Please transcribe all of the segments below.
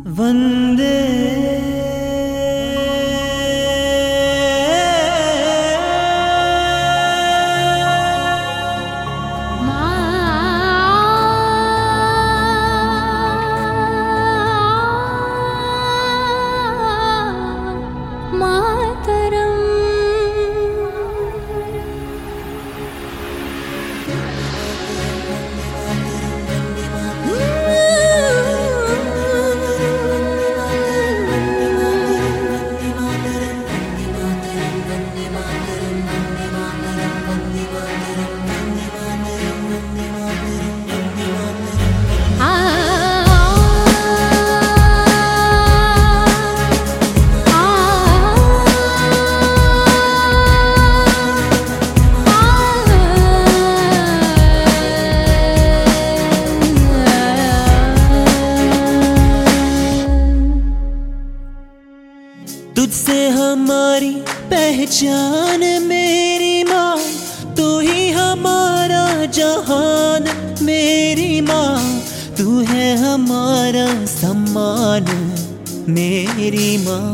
वंदे तुझसे हमारी पहचान मेरी माँ, तू ही हमारा जहान मेरी माँ, तू है हमारा सम्मान मेरी माँ।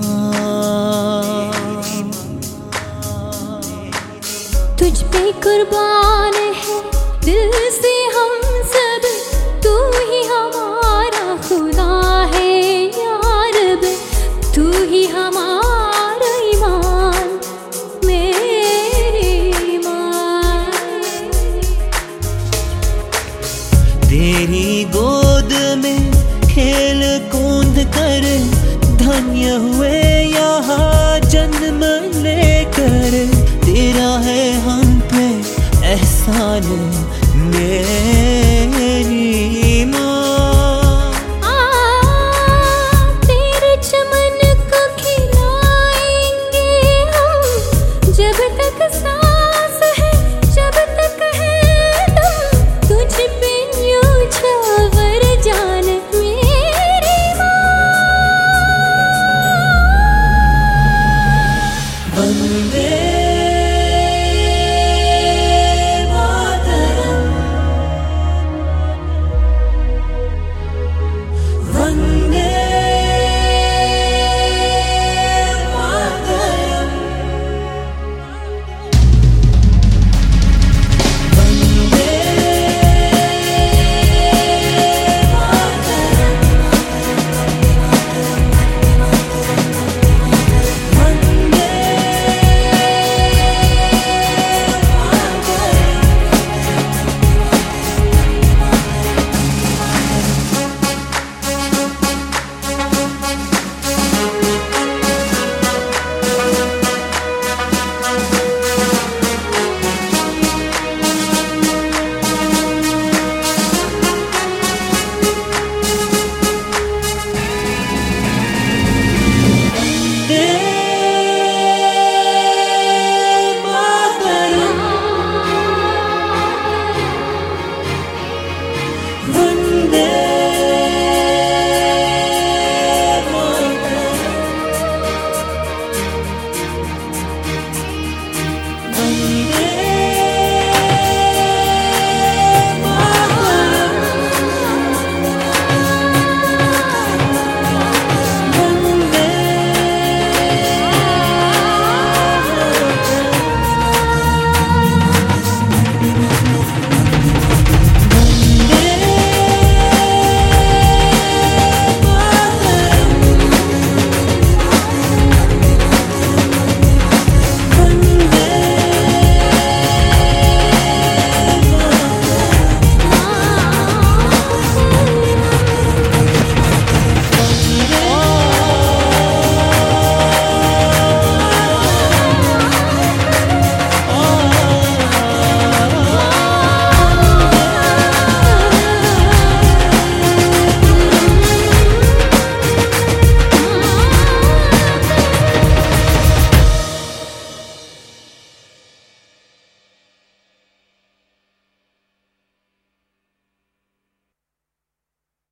तुझ पे कुर्बान है दिल से हम सब, तू ही हमारा खुदा है यार, तू ही हमारा ईमान मेरी माँ। तेरी गोद में खेल कूद कर धन्य हुए यहाँ जन्म लेकर, तेरा है हम पे एहसान मेरे